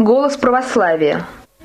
«Голос православия».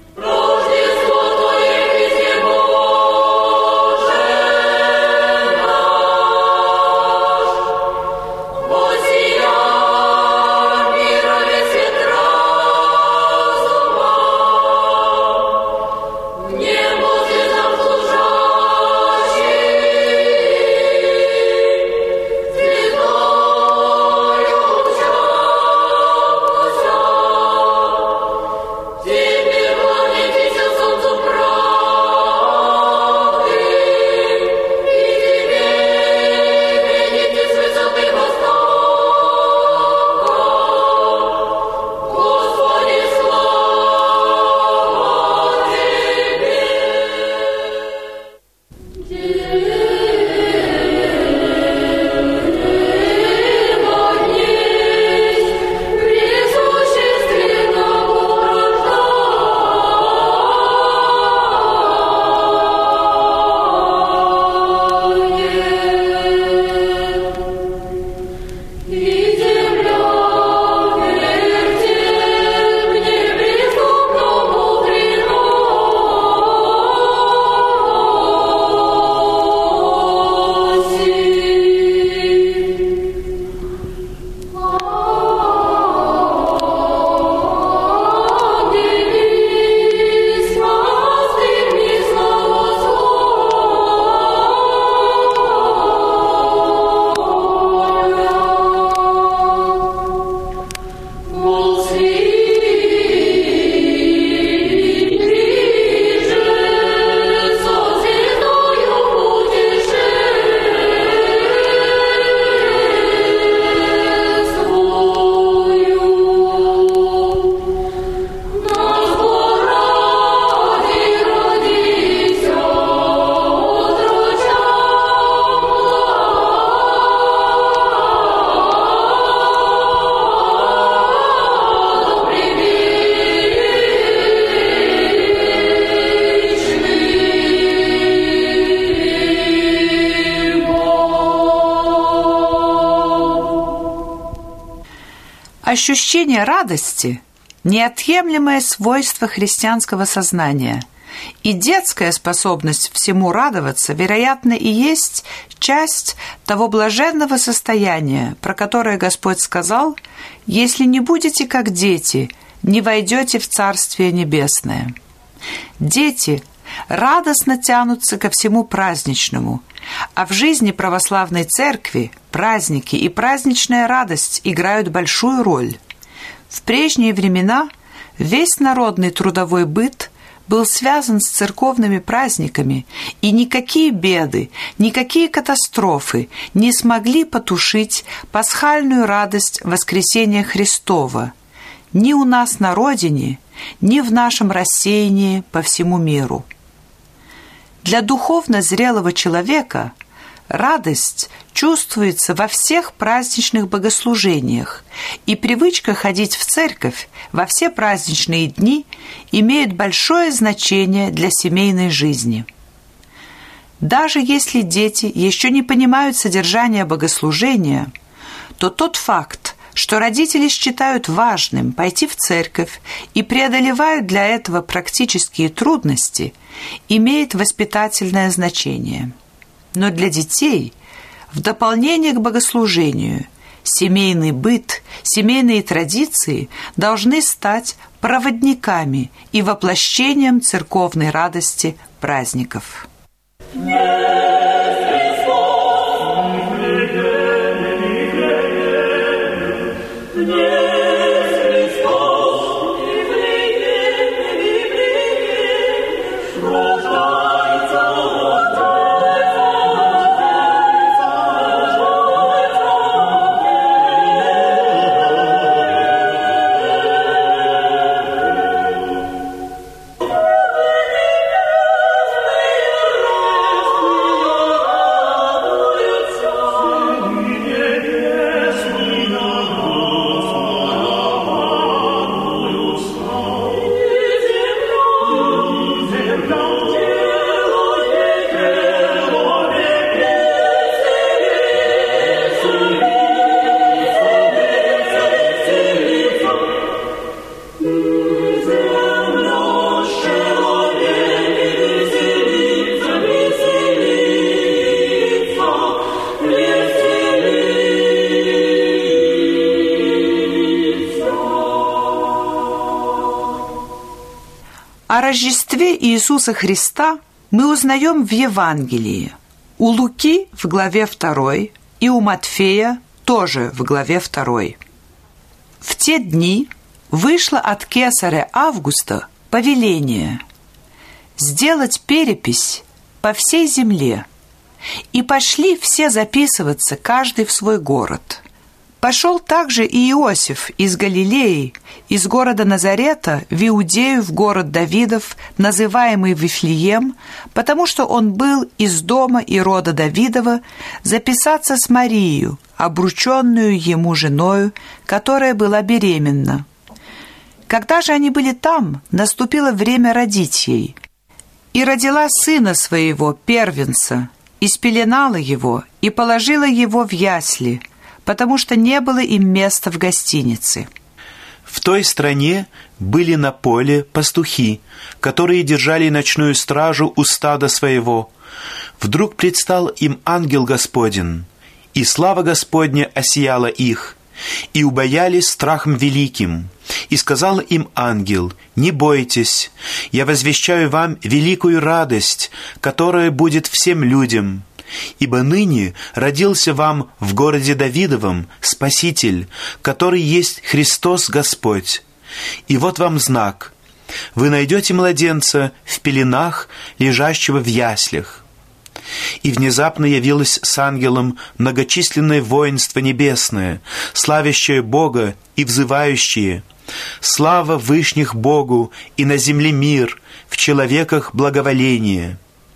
Ощущение радости – неотъемлемое свойство христианского сознания, и детская способность всему радоваться, вероятно, и есть часть того блаженного состояния, про которое Господь сказал: «Если не будете как дети, не войдете в Царствие Небесное». Дети радостно тянутся ко всему праздничному, а в жизни православной церкви праздники и праздничная радость играют большую роль. В прежние времена весь народный трудовой быт был связан с церковными праздниками, и никакие беды, никакие катастрофы не смогли потушить пасхальную радость воскресения Христова ни у нас на родине, ни в нашем рассеянии по всему миру. Для духовно зрелого человека радость чувствуется во всех праздничных богослужениях, и привычка ходить в церковь во все праздничные дни имеет большое значение для семейной жизни. Даже если дети еще не понимают содержания богослужения, то тот факт, что родители считают важным пойти в церковь и преодолевают для этого практические трудности, имеет воспитательное значение. Но для детей, в дополнение к богослужению, семейный быт, семейные традиции должны стать проводниками и воплощением церковной радости праздников. О Рождестве Иисуса Христа мы узнаем в Евангелии. У Луки в главе 2 и у Матфея тоже в главе 2. В те дни вышло от кесаря Августа повеление сделать перепись по всей земле, и пошли все записываться, каждый в свой город. Пошел также и Иосиф из Галилеи, из города Назарета, в Иудею, в город Давидов, называемый Вифлеем, потому что он был из дома и рода Давидова, записаться с Марией, обрученную ему женою, которая была беременна. Когда же они были там, наступило время родить ей. И родила сына своего, первенца, и спеленала его, и положила его в ясли, потому что не было им места в гостинице. В той стране были на поле пастухи, которые держали ночную стражу у стада своего. Вдруг предстал им ангел Господень, и слава Господня осияла их, и убоялись страхом великим. И сказал им ангел: «Не бойтесь, я возвещаю вам великую радость, которая будет всем людям. Ибо ныне родился вам в городе Давидовом Спаситель, который есть Христос Господь. И вот вам знак: вы найдете младенца в пеленах, лежащего в яслях». И внезапно явилось с ангелом многочисленное воинство небесное, славящее Бога и взывающее: «Слава вышних Богу, и на земле мир, в человеках благоволение».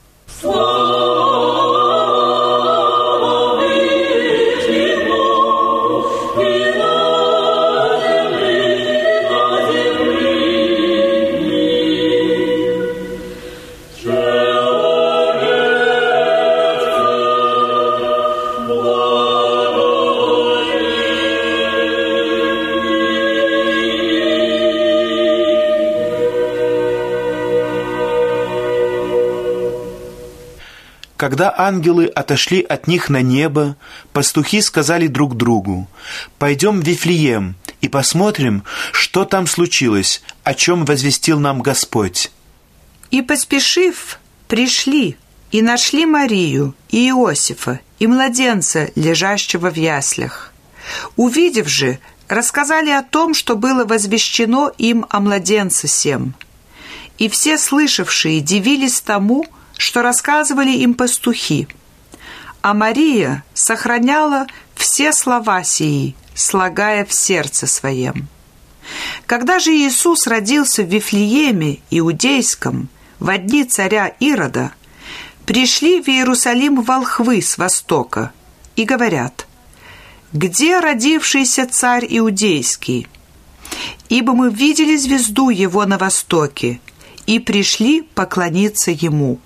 Когда ангелы отошли от них на небо, пастухи сказали друг другу: «Пойдем в Вифлеем и посмотрим, что там случилось, о чем возвестил нам Господь». И, поспешив, пришли и нашли Марию и Иосифа и младенца, лежащего в яслях. Увидев же, рассказали о том, что было возвещено им о младенце сем. И все слышавшие дивились тому, что рассказывали им пастухи. А Мария сохраняла все слова сии, слагая в сердце своем. Когда же Иисус родился в Вифлееме Иудейском, во дни царя Ирода, пришли в Иерусалим волхвы с востока и говорят: «Где родившийся царь Иудейский? Ибо мы видели звезду его на востоке и пришли поклониться ему».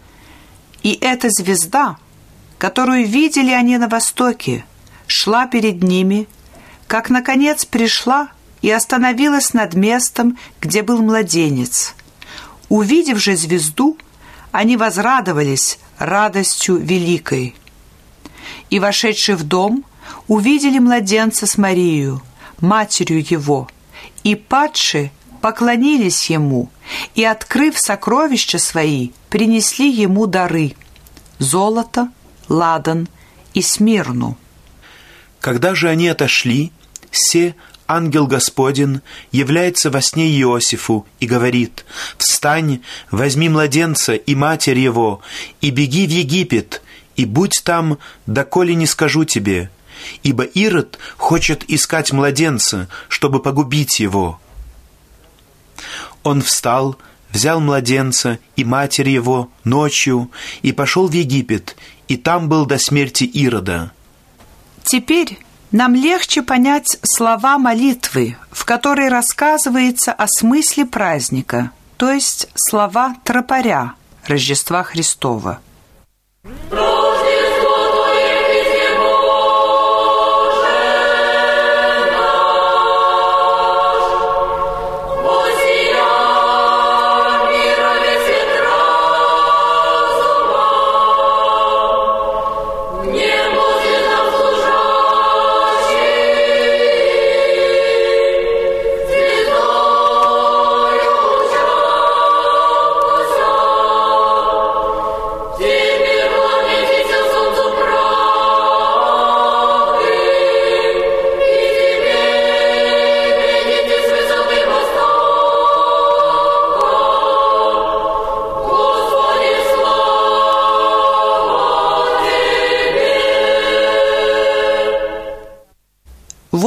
И эта звезда, которую видели они на востоке, шла перед ними, как, наконец, пришла и остановилась над местом, где был младенец. Увидев же звезду, они возрадовались радостью великой. И, вошедшие в дом, увидели младенца с Марией, матерью его, и, падши, поклонились ему, и, открыв сокровища свои, принесли ему дары – золото, ладан и смирну. Когда же они отошли, се ангел Господень является во сне Иосифу и говорит: «Встань, возьми младенца и матерь его, и беги в Египет, и будь там, доколе не скажу тебе, ибо Ирод хочет искать младенца, чтобы погубить его». Он встал, взял младенца и матерь его ночью и пошел в Египет, и там был до смерти Ирода. Теперь нам легче понять слова молитвы, в которой рассказывается о смысле праздника, то есть слова тропаря Рождества Христова.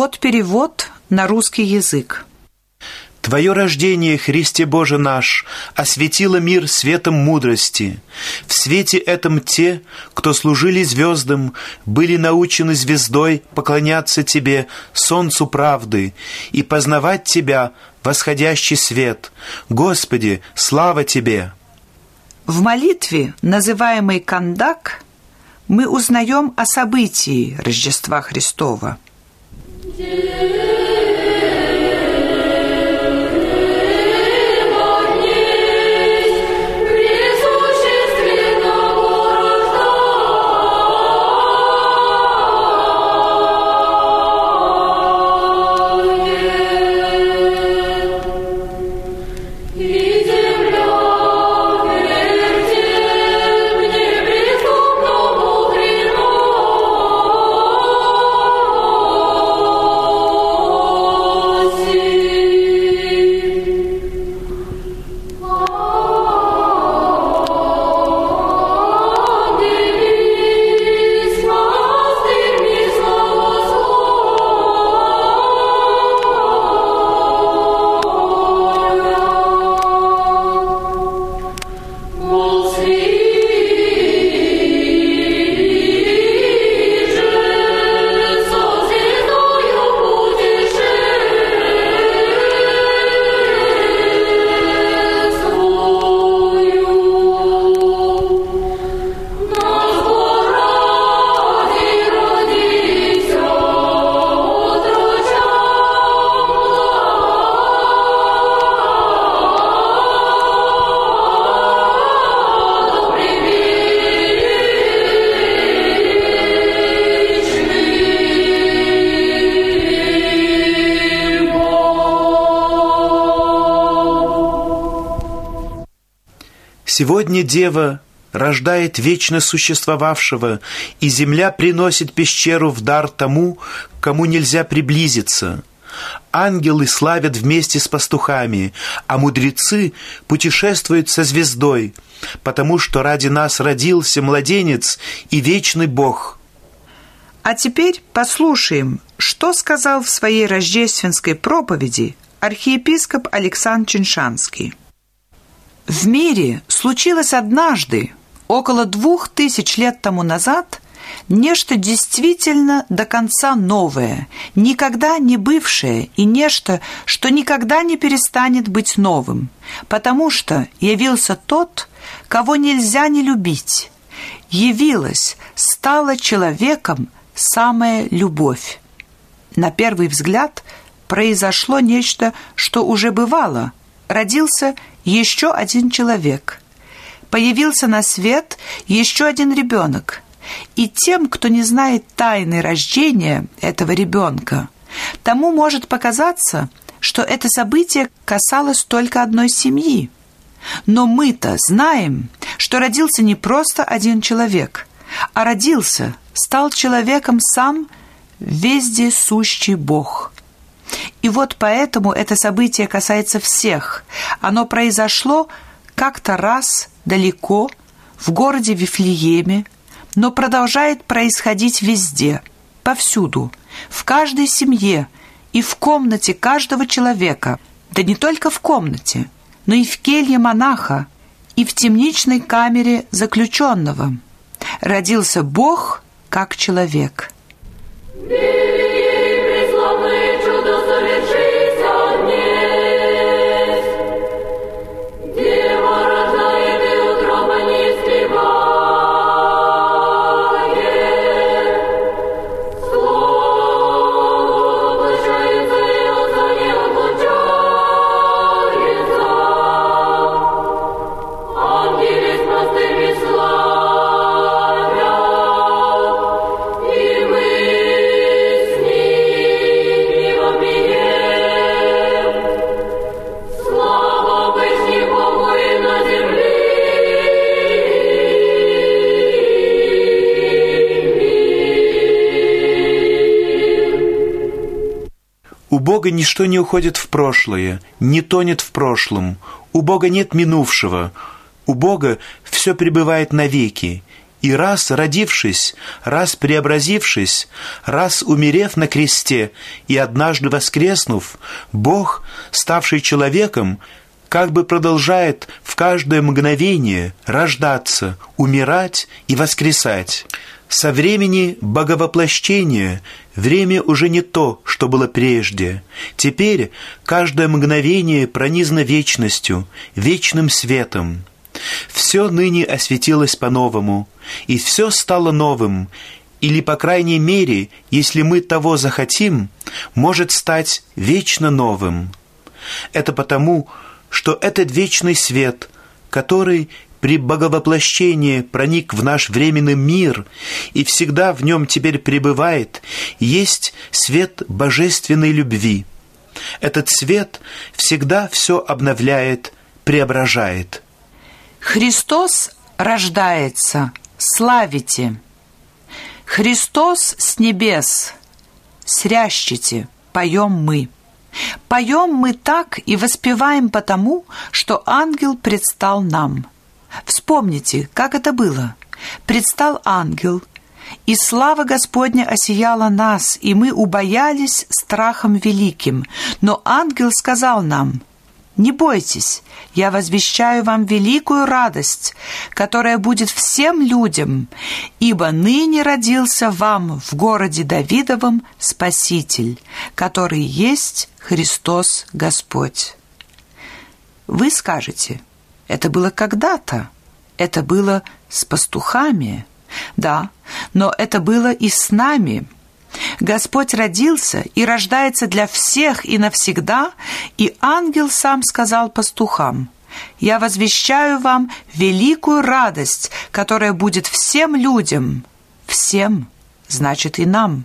Вот перевод на русский язык. Твое рождение, Христе Боже наш, осветило мир светом мудрости. В свете этом те, кто служили звездам, были научены звездой поклоняться Тебе, солнцу правды, и познавать Тебя, восходящий свет. Господи, слава Тебе! В молитве, называемой Кандак, мы узнаем о событии Рождества Христова. Сегодня Дева рождает вечно существовавшего, и земля приносит пещеру в дар тому, кому нельзя приблизиться. Ангелы славят вместе с пастухами, а мудрецы путешествуют со звездой, потому что ради нас родился младенец и вечный Бог. А теперь послушаем, что сказал в своей рождественской проповеди архиепископ Александр Чиншанский. В мире случилось однажды, около 2000 лет тому назад, нечто действительно до конца новое, никогда не бывшее, и нечто, что никогда не перестанет быть новым, потому что явился тот, кого нельзя не любить. Явилась, стала человеком самая любовь. На первый взгляд произошло нечто, что уже бывало. Родился еще один человек. Появился на свет еще один ребенок. И тем, кто не знает тайны рождения этого ребенка, тому может показаться, что это событие касалось только одной семьи. Но мы-то знаем, что родился не просто один человек, а родился, стал человеком сам вездесущий Бог. И вот поэтому это событие касается всех. Оно произошло как-то раз далеко, в городе Вифлееме, но продолжает происходить везде, повсюду, в каждой семье и в комнате каждого человека. Да не только в комнате, но и в келье монаха, и в темничной камере заключенного. Родился Бог как человек. У Бога ничто не уходит в прошлое, не тонет в прошлом. У Бога нет минувшего. У Бога все пребывает навеки. И раз родившись, раз преобразившись, раз умерев на кресте и однажды воскреснув, Бог, ставший человеком, как бы продолжает в каждое мгновение рождаться, умирать и воскресать. Со времени боговоплощения время уже не то, что было прежде. Теперь каждое мгновение пронизано вечностью, вечным светом. Все ныне осветилось по-новому, и все стало новым, или, по крайней мере, если мы того захотим, может стать вечно новым. Это потому, что этот вечный свет, который при боговоплощении проник в наш временный мир и всегда в нем теперь пребывает, есть свет божественной любви. Этот свет всегда все обновляет, преображает. Христос рождается, славите! Христос с небес, срящите, поем мы. Поем мы так и воспеваем потому, что ангел предстал нам. Вспомните, как это было. Предстал ангел, и слава Господня осияла нас, и мы убоялись страхом великим. Но ангел сказал нам: «Не бойтесь, я возвещаю вам великую радость, которая будет всем людям, ибо ныне родился вам в городе Давидовом Спаситель, который есть Христос Господь». Вы скажете: это было когда-то, это было с пастухами. Да, но это было и с нами. Господь родился и рождается для всех и навсегда, и ангел сам сказал пастухам: «Я возвещаю вам великую радость, которая будет всем людям». Всем, значит, и нам.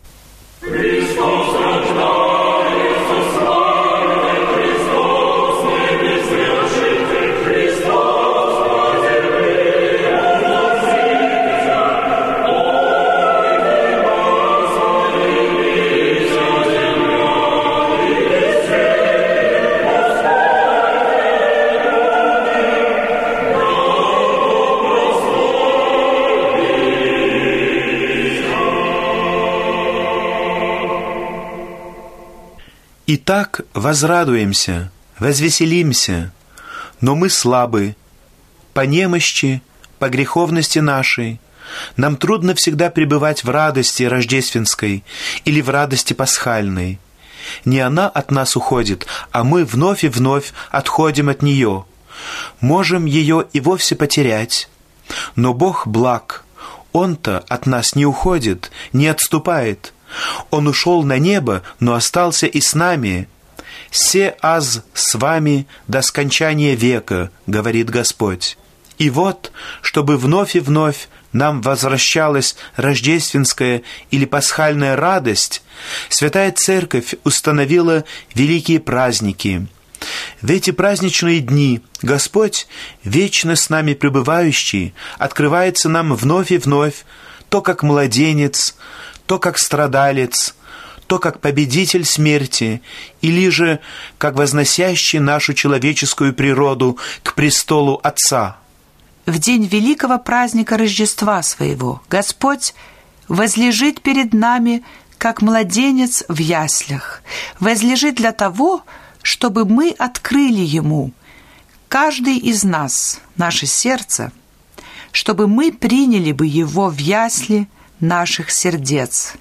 Итак, возрадуемся, возвеселимся, но мы слабы, по немощи, по греховности нашей. Нам трудно всегда пребывать в радости рождественской или в радости пасхальной. Не она от нас уходит, а мы вновь и вновь отходим от нее. Можем ее и вовсе потерять. Но Бог благ, Он-то от нас не уходит, не отступает. Он ушел на небо, но остался и с нами. «Се аз с вами до скончания века», — говорит Господь. И вот, чтобы вновь и вновь нам возвращалась рождественская или пасхальная радость, Святая Церковь установила великие праздники. В эти праздничные дни Господь, вечно с нами пребывающий, открывается нам вновь и вновь, то как младенец, то как страдалец, то как победитель смерти, или же как возносящий нашу человеческую природу к престолу Отца. В день великого праздника Рождества своего Господь возлежит перед нами, как младенец в яслях, возлежит для того, чтобы мы открыли Ему, каждый из нас, наше сердце, чтобы мы приняли бы Его в ясли наших сердец.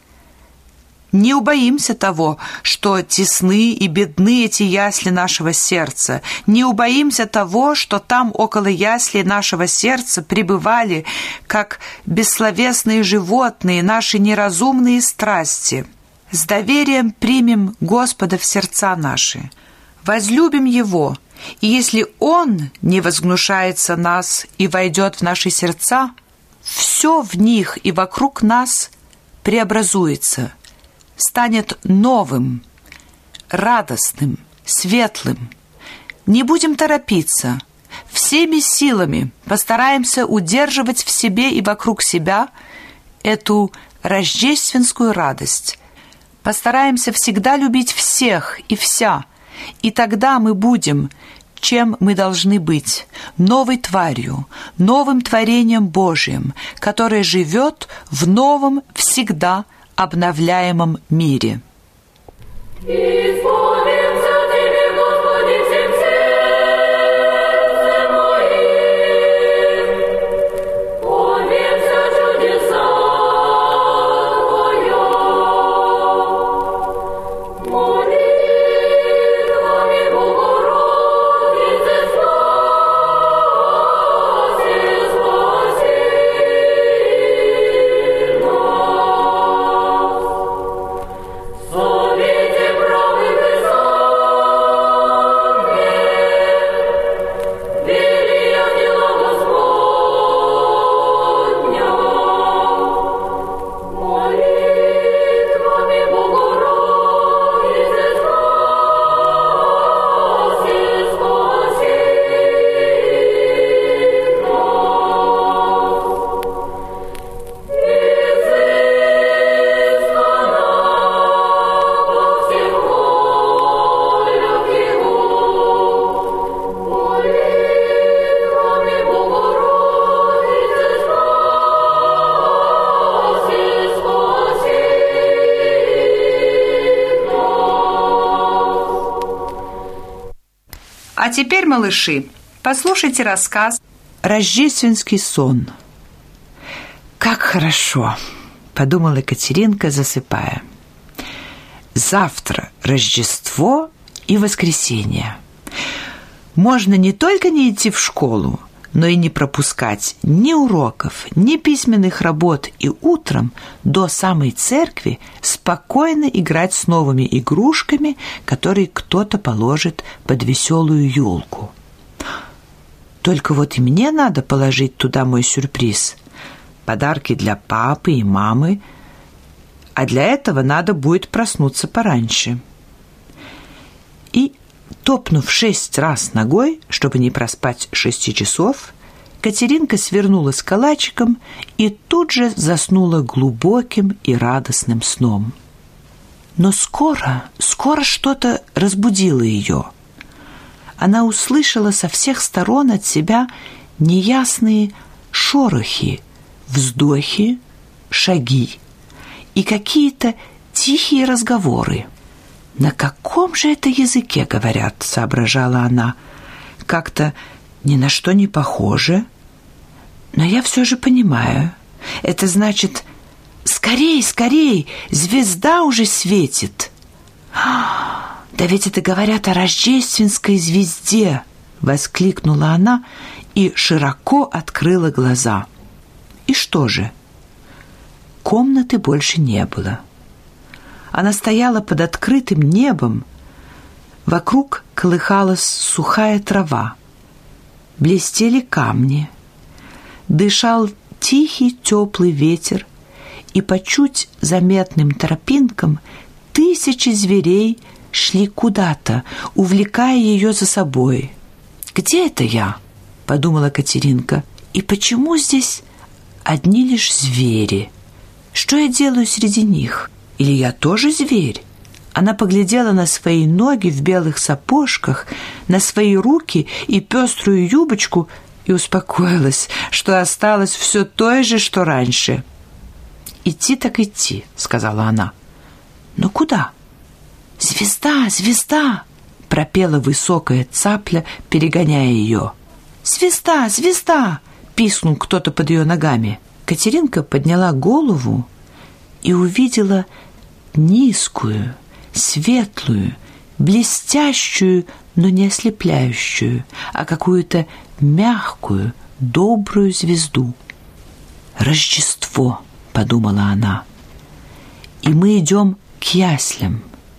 Не убоимся того, что тесны и бедны эти ясли нашего сердца. Не убоимся того, что там около яслей нашего сердца пребывали, как бессловесные животные, наши неразумные страсти. С доверием примем Господа в сердца наши, возлюбим Его, и если Он не возгнушается нас и войдет в наши сердца, все в них и вокруг нас преобразуется, станет новым, радостным, светлым. Не будем торопиться. Всеми силами постараемся удерживать в себе и вокруг себя эту рождественскую радость. Постараемся всегда любить всех и вся, и тогда мы будем чем мы должны быть, новой тварью, новым творением Божиим, которое живет в новом, всегда обновляемом мире. А теперь, малыши, послушайте рассказ «Рождественский сон». «Как хорошо!» – подумала Катеринка, засыпая. «Завтра Рождество и воскресенье. Можно не только не идти в школу, но и не пропускать ни уроков, ни письменных работ и утром до самой церкви спокойно играть с новыми игрушками, которые кто-то положит под веселую елку. Только вот и мне надо положить туда мой сюрприз. Подарки для папы и мамы, а для этого надо будет проснуться пораньше». И, топнув 6 раз ногой, чтобы не проспать 6 часов, Катеринка свернулась калачиком и тут же заснула глубоким и радостным сном. Но скоро что-то разбудило ее. Она услышала со всех сторон от себя неясные шорохи, вздохи, шаги и какие-то тихие разговоры. «На каком же это языке говорят?» — соображала она. «Как-то ни на что не похоже. Но я все же понимаю. Это значит: скорей, скорей, звезда уже светит!» «Да ведь это говорят о рождественской звезде!» — воскликнула она и широко открыла глаза. И что же? Комнаты больше не было. Она стояла под открытым небом. Вокруг колыхалась сухая трава. Блестели камни. Дышал тихий теплый ветер, и по чуть заметным тропинкам тысячи зверей шли куда-то, увлекая ее за собой. «Где это я?» — подумала Катеринка. «И почему здесь одни лишь звери? Что я делаю среди них? Или я тоже зверь?» Она поглядела на свои ноги в белых сапожках, на свои руки и пеструю юбочку и успокоилась, что осталось все то же, что раньше. «Идти так идти», — сказала она. «Но куда?» «Звезда, звезда!» — пропела высокая цапля, перегоняя ее. «Звезда, звезда!» — пискнул кто-то под ее ногами. Катеринка подняла голову и увидела низкую, светлую, блестящую, но не ослепляющую, а какую-то мягкую, добрую звезду. «Рождество», — подумала она, — «и мы идем к яслям.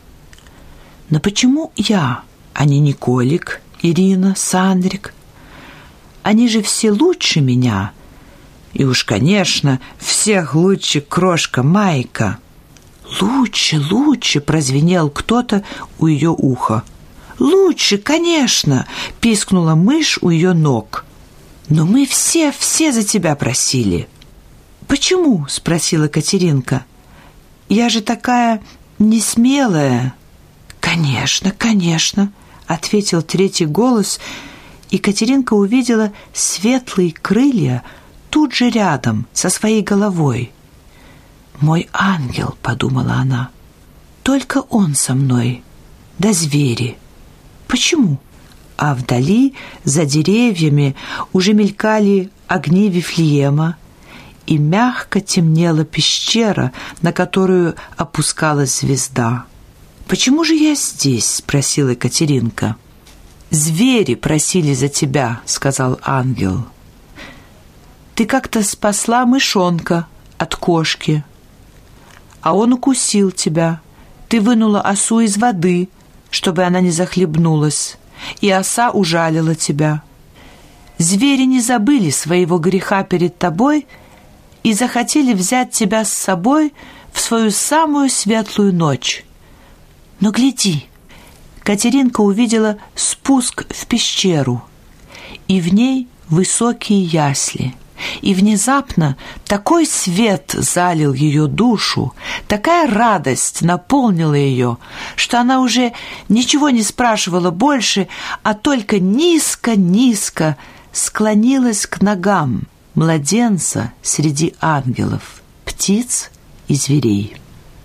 Но почему я, а не Николик, Ирина, Сандрик? Они же все лучше меня, и уж, конечно, всех лучше крошка Майка». «Лучше, лучше!» — прозвенел кто-то у ее уха. «Лучше, конечно!» — пискнула мышь у ее ног. «Но мы все за тебя просили». «Почему?» — спросила Катеринка. «Я же такая несмелая». «Конечно, конечно!» — ответил третий голос, и Катеринка увидела светлые крылья тут же рядом со своей головой. «Мой ангел», — подумала она, — «только он со мной, да звери. Почему?» А вдали, за деревьями, уже мелькали огни Вифлеема, и мягко темнела пещера, на которую опускалась звезда. «Почему же я здесь?» — спросила Катеринка. «Звери просили за тебя», — сказал ангел. «Ты как-то спасла мышонка от кошки, а он укусил тебя. Ты вынула осу из воды, чтобы она не захлебнулась, и оса ужалила тебя. Звери не забыли своего греха перед тобой и захотели взять тебя с собой в свою самую светлую ночь. Но гляди!» Катеринка увидела спуск в пещеру, и в ней высокие ясли. И внезапно такой свет залил ее душу, такая радость наполнила ее, что она уже ничего не спрашивала больше, а только низко-низко склонилась к ногам младенца среди ангелов, птиц и зверей.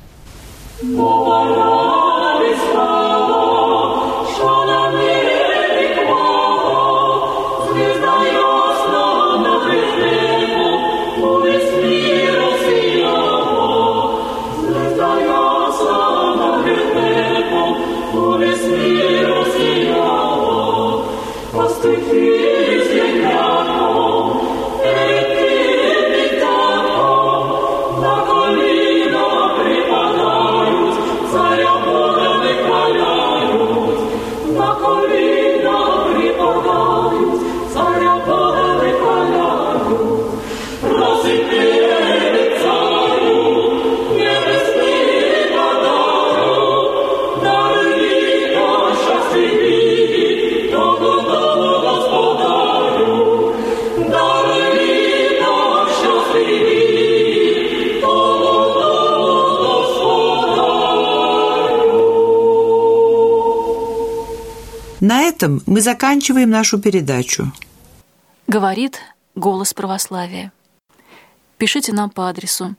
На этом мы заканчиваем нашу передачу. Говорит «Голос православия». Пишите нам по адресу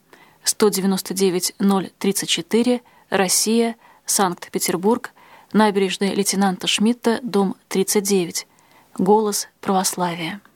199-034, Россия, Санкт-Петербург, набережная лейтенанта Шмидта, дом 39. «Голос православия».